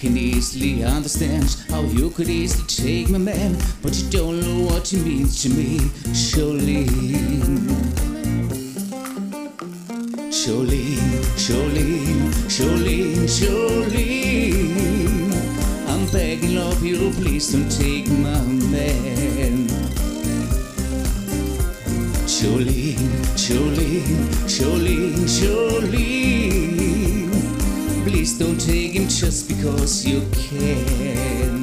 can easily understand how you could easily take my man, but you don't know what you mean to me. Jolene, Jolene, Jolene, Jolene, Jolene, I'm begging of you, please don't take my man. Jolene, Jolene, Jolene, Jolene, please don't take him just because you can.